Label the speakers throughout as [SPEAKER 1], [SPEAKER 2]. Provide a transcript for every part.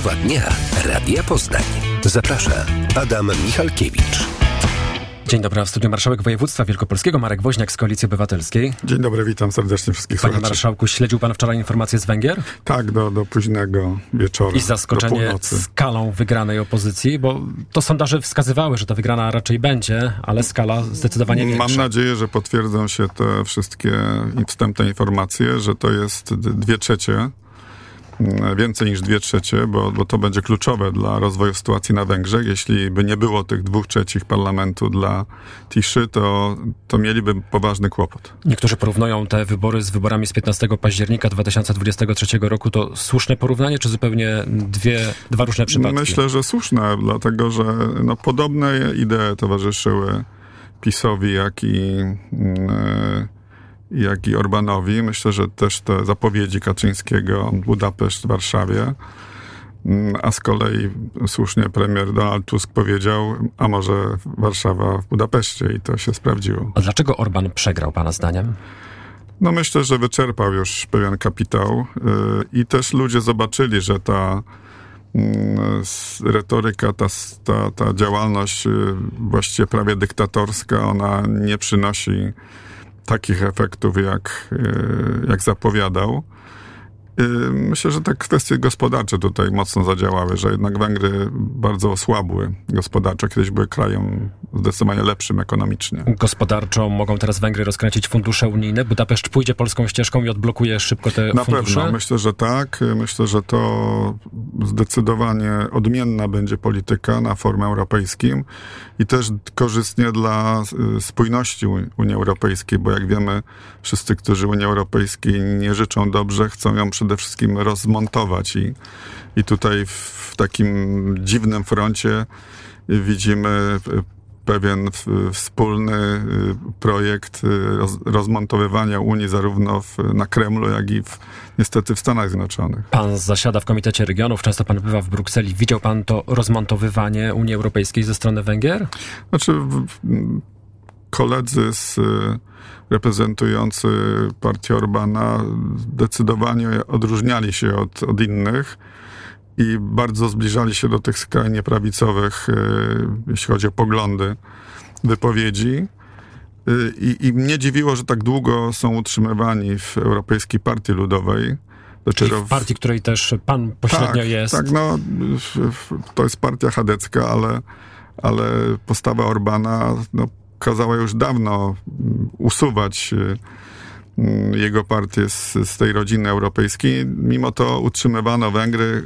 [SPEAKER 1] Rozmowa dnia Radia Poznań. Zaprasza Adam Michalkiewicz.
[SPEAKER 2] Dzień dobry, w studiu marszałek województwa wielkopolskiego Marek Woźniak z Koalicji Obywatelskiej.
[SPEAKER 3] Dzień dobry, witam serdecznie wszystkich słuchaczy.
[SPEAKER 2] Panie marszałku, śledził pan wczoraj informacje z Węgier?
[SPEAKER 3] Tak, do późnego wieczoru.
[SPEAKER 2] I zaskoczenie skalą wygranej opozycji, bo to sondaże wskazywały, że ta wygrana raczej będzie, ale skala zdecydowanie większa.
[SPEAKER 3] Mam nadzieję, że potwierdzą się te wszystkie wstępne informacje, że to jest 2/3. Więcej niż 2/3, bo to będzie kluczowe dla rozwoju sytuacji na Węgrzech. Jeśli by nie było tych 2/3 parlamentu dla Tiszy, to mieliby poważny kłopot.
[SPEAKER 2] Niektórzy porównują te wybory z wyborami z 15 października 2023 roku. To słuszne porównanie, czy zupełnie dwa różne przypadki?
[SPEAKER 3] Myślę, że słuszne, dlatego że podobne idee towarzyszyły PiS-owi, jak i Orbánowi. Myślę, że też te zapowiedzi Kaczyńskiego, Budapeszt w Warszawie, a z kolei słusznie premier Donald Tusk powiedział, a może Warszawa w Budapeszcie, i to się sprawdziło.
[SPEAKER 2] A dlaczego Orbán przegrał, pana zdaniem?
[SPEAKER 3] Myślę, że wyczerpał już pewien kapitał i też ludzie zobaczyli, że ta retoryka, ta działalność właściwie prawie dyktatorska, ona nie przynosi takich efektów, jak zapowiadał. Myślę, że te kwestie gospodarcze tutaj mocno zadziałały, że jednak Węgry bardzo osłabły gospodarczo. Kiedyś były krajem zdecydowanie lepszym ekonomicznie.
[SPEAKER 2] Gospodarczo mogą teraz Węgry rozkręcić fundusze unijne? Budapeszt pójdzie polską ścieżką i odblokuje szybko te fundusze?
[SPEAKER 3] Na pewno. Myślę, że tak. Myślę, że to zdecydowanie odmienna będzie polityka na forum europejskim i też korzystnie dla spójności Unii Europejskiej, bo jak wiemy, wszyscy, którzy Unii Europejskiej nie życzą dobrze, chcą ją przede wszystkim rozmontować i tutaj w takim dziwnym froncie widzimy pewien wspólny projekt rozmontowywania Unii zarówno na Kremlu, jak i niestety w Stanach Zjednoczonych.
[SPEAKER 2] Pan zasiada w Komitecie Regionów, często pan bywa w Brukseli. Widział pan to rozmontowywanie Unii Europejskiej ze strony Węgier?
[SPEAKER 3] Koledzy reprezentujący partię Orbána zdecydowanie odróżniali się od innych i bardzo zbliżali się do tych skrajnie prawicowych, jeśli chodzi o poglądy, wypowiedzi. I mnie dziwiło, że tak długo są utrzymywani w Europejskiej Partii Ludowej.
[SPEAKER 2] Czyli w partii, której też pan pośrednio jest.
[SPEAKER 3] Tak, to jest partia chadecka, ale postawa Orbána kazała już dawno usuwać jego partię z tej rodziny europejskiej. Mimo to utrzymywano Węgry,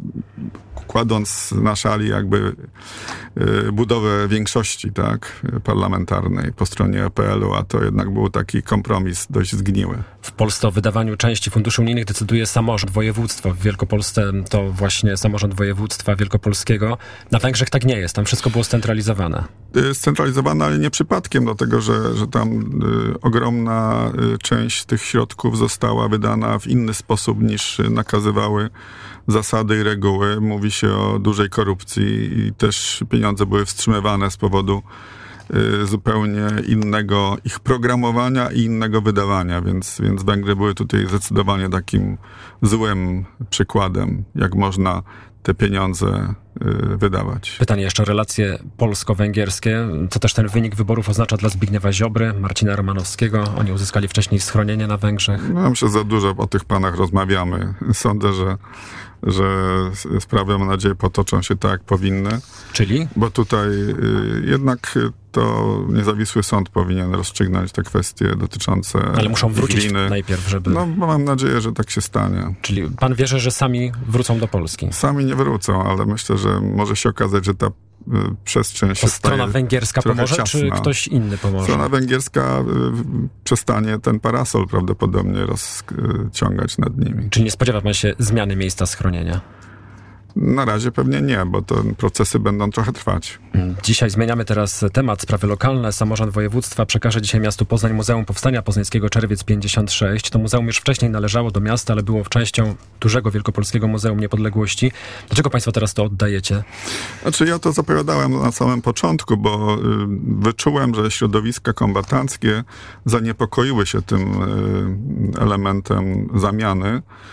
[SPEAKER 3] kładąc na szali jakby budowę większości, tak, parlamentarnej po stronie EPL-u, a to jednak był taki kompromis dość zgniły.
[SPEAKER 2] W Polsce o wydawaniu części funduszy unijnych decyduje samorząd województwa. W Wielkopolsce to właśnie samorząd województwa wielkopolskiego. Na Węgrzech tak nie jest, tam wszystko było scentralizowane. Scentralizowane,
[SPEAKER 3] ale nie przypadkiem, dlatego że tam ogromna część tych środków została wydana w inny sposób niż nakazywały zasady i reguły. Mówi się o dużej korupcji i też pieniądze były wstrzymywane z powodu zupełnie innego ich programowania i innego wydawania, więc Węgry były tutaj zdecydowanie takim złym przykładem, jak można te pieniądze wydawać.
[SPEAKER 2] Pytanie jeszcze o relacje polsko-węgierskie. Co też ten wynik wyborów oznacza dla Zbigniewa Ziobry, Marcina Romanowskiego? Oni uzyskali wcześniej schronienie na Węgrzech.
[SPEAKER 3] Myślę, że za dużo o tych panach rozmawiamy. Sądzę, że sprawy, mam nadzieję, potoczą się tak, jak powinny. Czyli? Bo tutaj jednak to niezawisły sąd powinien rozstrzygnąć te kwestie dotyczące
[SPEAKER 2] Ale muszą wrócić
[SPEAKER 3] gliny.
[SPEAKER 2] Najpierw, żeby...
[SPEAKER 3] Mam nadzieję, że tak się stanie.
[SPEAKER 2] Czyli pan wierzy, że sami wrócą do Polski?
[SPEAKER 3] Sami nie wrócą, ale myślę, że może się okazać, że ta przestrzeń się staje
[SPEAKER 2] strona węgierska pomoże,
[SPEAKER 3] ciasna. Czy
[SPEAKER 2] ktoś inny pomoże?
[SPEAKER 3] Strona węgierska przestanie ten parasol prawdopodobnie rozciągać nad nimi.
[SPEAKER 2] Czyli nie spodziewa pan się zmiany miejsca schronienia?
[SPEAKER 3] Na razie pewnie nie, bo te procesy będą trochę trwać.
[SPEAKER 2] Dzisiaj zmieniamy teraz temat, sprawy lokalne. Samorząd województwa przekaże dzisiaj miastu Poznań Muzeum Powstania Poznańskiego Czerwiec 56. To muzeum już wcześniej należało do miasta, ale było częścią dużego Wielkopolskiego Muzeum Niepodległości. Dlaczego państwo teraz to oddajecie?
[SPEAKER 3] Ja to zapowiadałem na samym początku, bo wyczułem, że środowiska kombatanckie zaniepokoiły się tym elementem zamiany.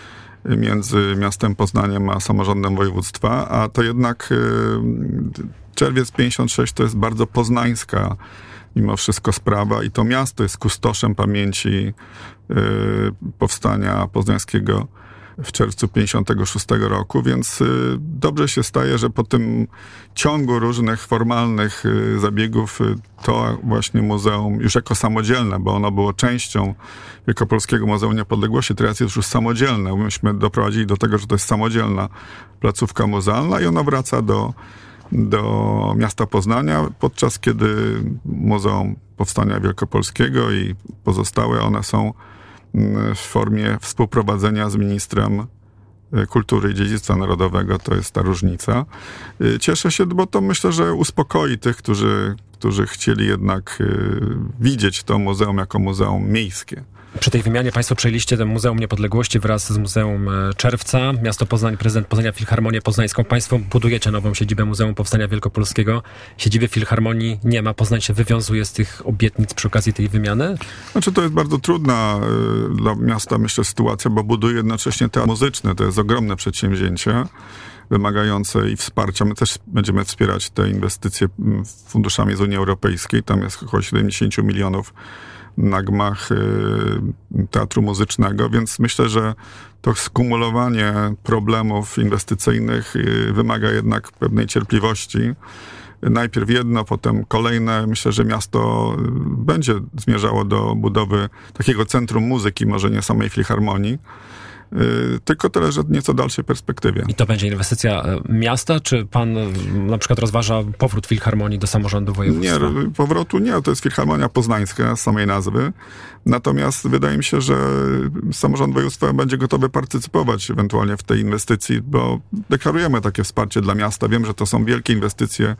[SPEAKER 3] między miastem Poznaniem a samorządem województwa, a to jednak Czerwiec 56 to jest bardzo poznańska mimo wszystko sprawa i to miasto jest kustoszem pamięci powstania poznańskiego w czerwcu 56 roku, więc dobrze się staje, że po tym ciągu różnych formalnych zabiegów to właśnie muzeum już jako samodzielne, bo ono było częścią Wielkopolskiego Muzeum Niepodległości, teraz jest już samodzielne. Myśmy doprowadzili do tego, że to jest samodzielna placówka muzealna i ona wraca do miasta Poznania, podczas kiedy Muzeum Powstania Wielkopolskiego i pozostałe one są w formie współprowadzenia z ministrem kultury i dziedzictwa narodowego. To jest ta różnica. Cieszę się, bo to myślę, że uspokoi tych, którzy chcieli jednak widzieć to muzeum jako muzeum miejskie.
[SPEAKER 2] Przy tej wymianie państwo przejęliście to Muzeum Niepodległości wraz z Muzeum Czerwca. Miasto Poznań, prezydent Poznania, Filharmonię Poznańską. Państwo budujecie nową siedzibę Muzeum Powstania Wielkopolskiego. Siedziby Filharmonii nie ma. Poznań się wywiązuje z tych obietnic przy okazji tej wymiany?
[SPEAKER 3] Znaczy to jest bardzo trudna dla miasta, myślę, sytuacja, bo buduje jednocześnie teatr muzyczny. To jest ogromne przedsięwzięcie wymagające i wsparcia. My też będziemy wspierać te inwestycje funduszami z Unii Europejskiej. Tam jest około 70 milionów na gmach teatru muzycznego, więc myślę, że to skumulowanie problemów inwestycyjnych wymaga jednak pewnej cierpliwości. Najpierw jedno, potem kolejne. Myślę, że miasto będzie zmierzało do budowy takiego centrum muzyki, może nie samej filharmonii, tylko tyle, że w nieco dalszej perspektywie.
[SPEAKER 2] I to będzie inwestycja miasta, czy pan na przykład rozważa powrót Filharmonii do samorządu województwa?
[SPEAKER 3] Nie, powrotu nie, to jest Filharmonia Poznańska z samej nazwy. Natomiast wydaje mi się, że samorząd województwa będzie gotowy partycypować ewentualnie w tej inwestycji, bo deklarujemy takie wsparcie dla miasta. Wiem, że to są wielkie inwestycje,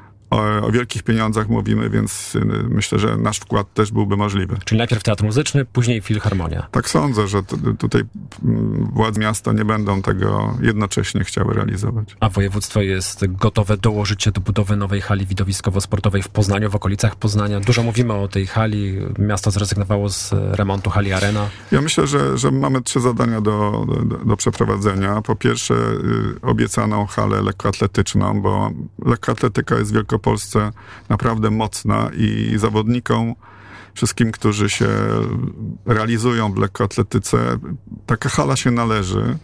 [SPEAKER 3] o wielkich pieniądzach mówimy, więc myślę, że nasz wkład też byłby możliwy.
[SPEAKER 2] Czyli najpierw teatr muzyczny, później Filharmonia.
[SPEAKER 3] Tak sądzę, że tutaj władze miasta nie będą tego jednocześnie chciały realizować.
[SPEAKER 2] A województwo jest gotowe dołożyć się do budowy nowej hali widowiskowo-sportowej w Poznaniu, w okolicach Poznania. Dużo mówimy o tej hali. Miasto zrezygnowało z remontu hali Arena.
[SPEAKER 3] Ja myślę, że mamy 3 zadania do przeprowadzenia. Po pierwsze obiecaną halę lekkoatletyczną, bo lekkoatletyka jest w Wielkopolsce naprawdę mocna i zawodnikom, wszystkim, którzy się realizują w lekkoatletyce, taka hala się należy.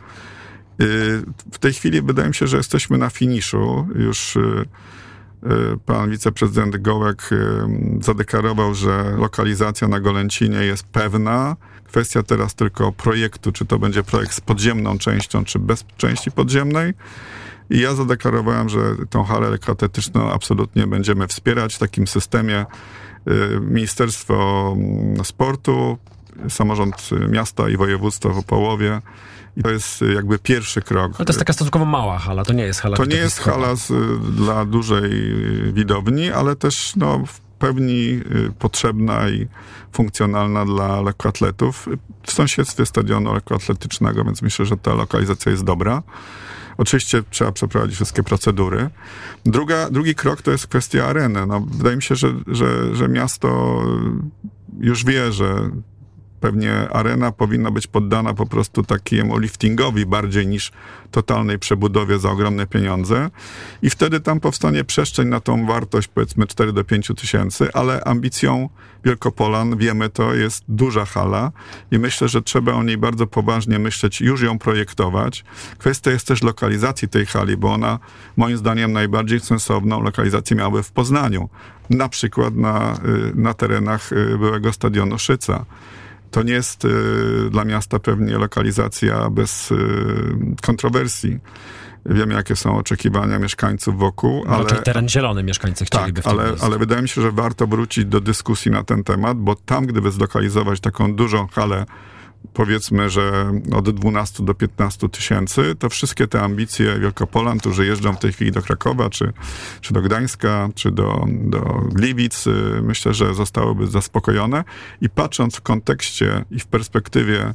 [SPEAKER 3] W tej chwili wydaje mi się, że jesteśmy na finiszu. Już pan wiceprezydent Gołek zadeklarował, że lokalizacja na Golęcinie jest pewna. Kwestia teraz tylko projektu, czy to będzie projekt z podziemną częścią, czy bez części podziemnej. I ja zadeklarowałem, że tą halę lekkoatletyczną absolutnie będziemy wspierać w takim systemie. Ministerstwo Sportu, samorząd miasta i województwa w Opołowie. I to jest jakby pierwszy krok.
[SPEAKER 2] Ale to jest taka stosunkowo mała hala, to nie jest hala.
[SPEAKER 3] To nie jest hala dla dużej widowni, ale też w pełni potrzebna i funkcjonalna dla lekkoatletów w sąsiedztwie stadionu lekkoatletycznego, więc myślę, że ta lokalizacja jest dobra. Oczywiście trzeba przeprowadzić wszystkie procedury. Drugi krok to jest kwestia areny. Wydaje mi się, że miasto już wie, że pewnie arena powinna być poddana po prostu takiemu liftingowi bardziej niż totalnej przebudowie za ogromne pieniądze. I wtedy tam powstanie przestrzeń na tą wartość, powiedzmy 4 do 5 tysięcy, ale ambicją Wielkopolan, wiemy to, jest duża hala i myślę, że trzeba o niej bardzo poważnie myśleć, już ją projektować. Kwestia jest też lokalizacji tej hali, bo ona moim zdaniem najbardziej sensowną lokalizację miałaby w Poznaniu. Na przykład na terenach byłego stadionu Szyca. To nie jest dla miasta pewnie lokalizacja bez kontrowersji. Wiemy, jakie są oczekiwania mieszkańców wokół.
[SPEAKER 2] Ale teren zielony mieszkańcy chcieliby w tym miejscu.
[SPEAKER 3] Ale wydaje mi się, że warto wrócić do dyskusji na ten temat, bo tam, gdyby zlokalizować taką dużą halę, powiedzmy, że od 12 do 15 tysięcy, to wszystkie te ambicje Wielkopolan, którzy jeżdżą w tej chwili do Krakowa, czy do Gdańska, czy do Gliwic, myślę, że zostałyby zaspokojone. I patrząc w kontekście i w perspektywie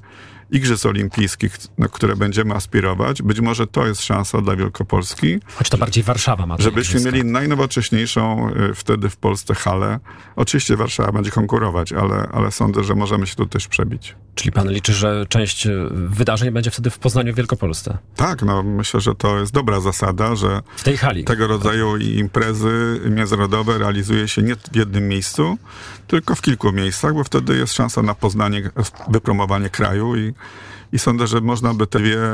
[SPEAKER 3] Igrzysk Olimpijskich, na które będziemy aspirować. Być może to jest szansa dla Wielkopolski.
[SPEAKER 2] Choć to bardziej Warszawa ma.
[SPEAKER 3] Żebyśmy mieli najnowocześniejszą wtedy w Polsce halę. Oczywiście Warszawa będzie konkurować, ale sądzę, że możemy się tu też przebić.
[SPEAKER 2] Czyli pan liczy, że część wydarzeń będzie wtedy w Poznaniu, w Wielkopolsce?
[SPEAKER 3] Tak, no myślę, że to jest dobra zasada, że
[SPEAKER 2] w tej hali
[SPEAKER 3] tego rodzaju imprezy międzynarodowe realizuje się nie w jednym miejscu, tylko w kilku miejscach, bo wtedy jest szansa na poznanie, wypromowanie kraju i sądzę, że można by te dwie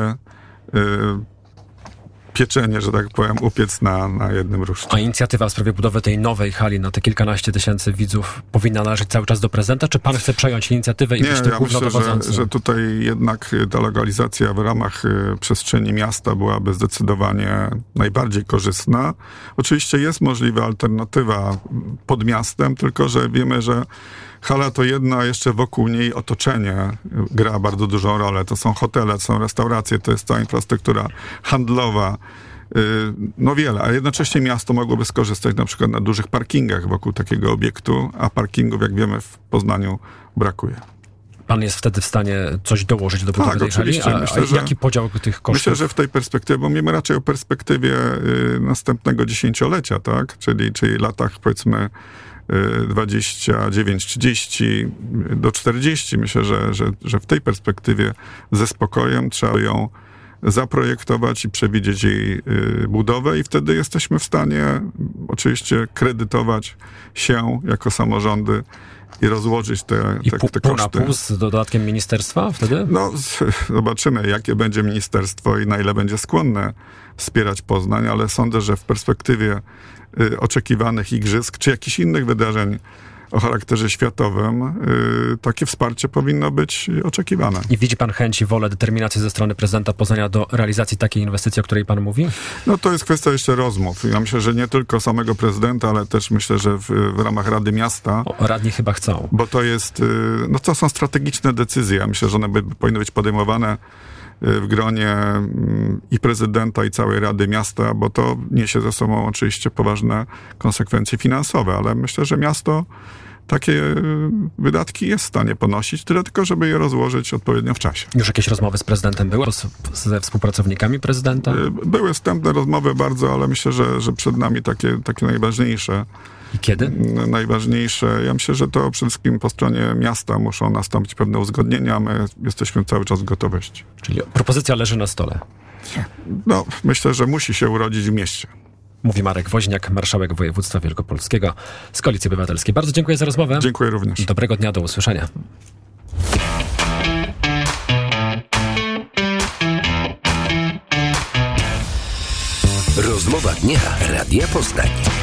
[SPEAKER 3] pieczenie, że tak powiem, upiec na jednym ruszcie.
[SPEAKER 2] A inicjatywa w sprawie budowy tej nowej hali na te kilkanaście tysięcy widzów powinna należeć cały czas do prezydenta? Czy pan chce przejąć inicjatywę i być tym głównodowodzącym?
[SPEAKER 3] Myślę, że tutaj jednak ta lokalizacja w ramach przestrzeni miasta byłaby zdecydowanie najbardziej korzystna. Oczywiście jest możliwa alternatywa pod miastem, tylko że wiemy, że hala to jedna, jeszcze wokół niej otoczenie gra bardzo dużą rolę. To są hotele, to są restauracje, to jest cała infrastruktura handlowa, no wiele, a jednocześnie miasto mogłoby skorzystać na przykład na dużych parkingach wokół takiego obiektu, a parkingów, jak wiemy, w Poznaniu brakuje.
[SPEAKER 2] Pan jest wtedy w stanie coś dołożyć do budowy tej hali?
[SPEAKER 3] Myślę, że
[SPEAKER 2] jaki podział tych kosztów?
[SPEAKER 3] Myślę, że w tej perspektywie, bo mówimy raczej o perspektywie następnego dziesięciolecia, tak? Czyli latach, powiedzmy, 29, 30 do 40. Myślę, że w tej perspektywie ze spokojem trzeba ją zaprojektować i przewidzieć jej budowę i wtedy jesteśmy w stanie oczywiście kredytować się jako samorządy i rozłożyć te koszty.
[SPEAKER 2] Pół na pół z dodatkiem ministerstwa wtedy?
[SPEAKER 3] No, zobaczymy, jakie będzie ministerstwo i na ile będzie skłonne wspierać Poznań, ale sądzę, że w perspektywie oczekiwanych igrzysk, czy jakichś innych wydarzeń o charakterze światowym, takie wsparcie powinno być oczekiwane.
[SPEAKER 2] I widzi pan chęć i wolę, determinację ze strony prezydenta Poznania do realizacji takiej inwestycji, o której pan mówi?
[SPEAKER 3] No to jest kwestia jeszcze rozmów. Ja myślę, że nie tylko samego prezydenta, ale też myślę, że w ramach Rady Miasta.
[SPEAKER 2] Radni chyba chcą.
[SPEAKER 3] Bo to jest, no to są strategiczne decyzje. Ja myślę, że one powinny być podejmowane w gronie i prezydenta, i całej Rady Miasta, bo to niesie ze sobą oczywiście poważne konsekwencje finansowe, ale myślę, że miasto takie wydatki jest w stanie ponosić, tyle tylko, żeby je rozłożyć odpowiednio w czasie.
[SPEAKER 2] Już jakieś rozmowy z prezydentem były? Ze współpracownikami prezydenta?
[SPEAKER 3] Były wstępne rozmowy bardzo, ale myślę, że przed nami takie najważniejsze.
[SPEAKER 2] I kiedy?
[SPEAKER 3] Najważniejsze. Ja myślę, że to przede wszystkim po stronie miasta muszą nastąpić pewne uzgodnienia. My jesteśmy cały czas w gotowości.
[SPEAKER 2] Czyli propozycja leży na stole.
[SPEAKER 3] No, myślę, że musi się urodzić w mieście.
[SPEAKER 2] Mówi Marek Woźniak, marszałek województwa wielkopolskiego z Koalicji Obywatelskiej. Bardzo dziękuję za rozmowę.
[SPEAKER 3] Dziękuję również.
[SPEAKER 2] Dobrego dnia, do usłyszenia.
[SPEAKER 1] Rozmowa dnia Radia Poznań.